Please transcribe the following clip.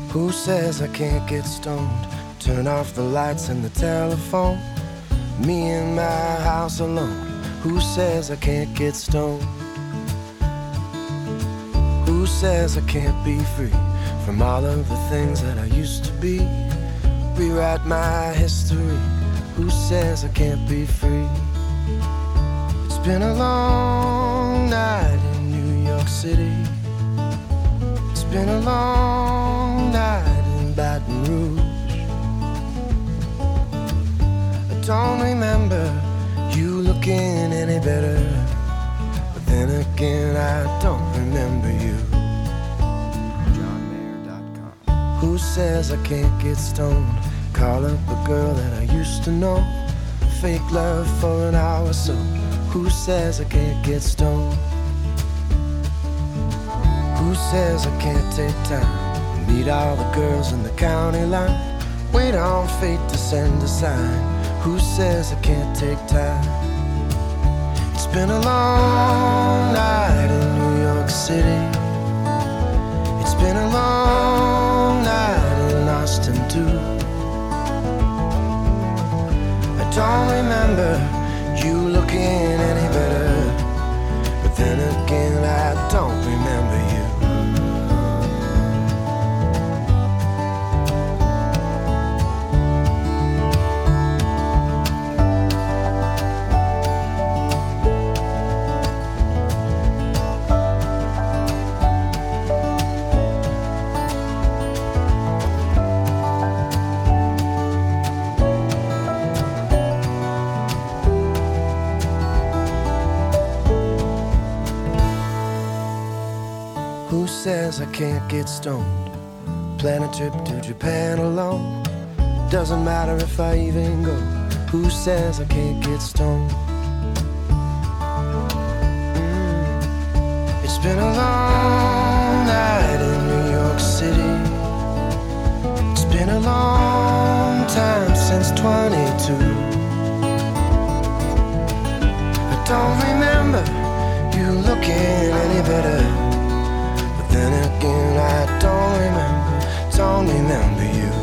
Who says I can't get stoned? Turn off the lights and the telephone. Me in my house alone. Who says I can't get stoned? Who says I can't be free from all of the things that I used to be? Rewrite my history. Who says I can't be free? It's been a long night in New York City. It's been a long night in Baton Rouge. I don't remember you looking any better, but then again I don't remember you. JohnMayer.com. Who says I can't get stoned? Call up a girl that I used to know. Fake love for an hour or so. Who says I can't get stoned? Who says I can't take time and meet all the girls in the county line? Wait on fate to send a sign. Who says I can't take time? It's been a long night in New York City. It's been a long night in Austin too. I don't remember you looking any better, but then again I don't remember you. Who says I can't get stoned? Plan a trip to Japan alone. Doesn't matter if I even go. Who says I can't get stoned? It's been a long night in New York City. It's been a long time since 22. I don't remember you looking any better. Then again, I don't remember you.